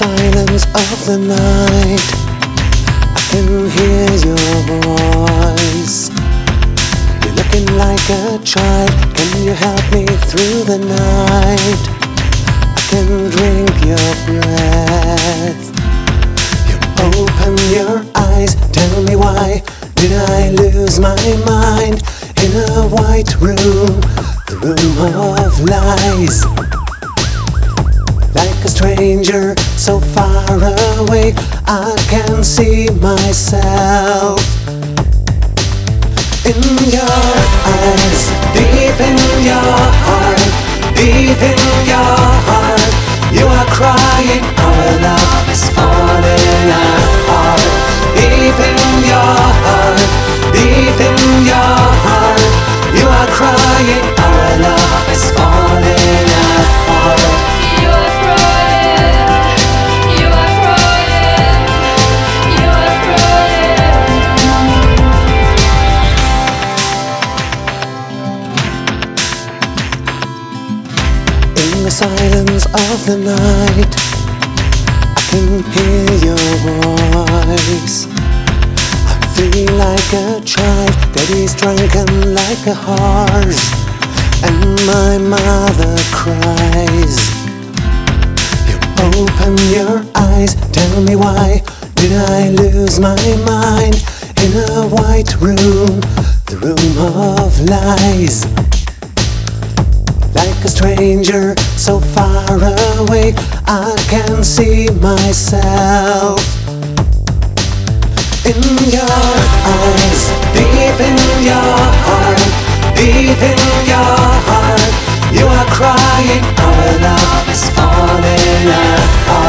silence of the night, I can hear your voice. You're looking like a child. Can you help me through the night? I can drink your breath. You open your eyes. Tell me, why did I lose my mind in a white room, the room of lies? Like a stranger so far away, I can see myself in your eyes, deep in your heart, deep in your heart. You are crying, our love is falling apart. Deep in your heart, deep in your heart. You are crying, our love is falling apart. In the silence of the night, I can hear your voice. I feel like a child that is drunken like a horse, and my mother cries. You open your eyes. Tell me, why did I lose my mind in a white room, the room of lies? Like a stranger so far away, I can see myself in your eyes, deep in your heart, deep in your heart. You are crying, our love is falling apart.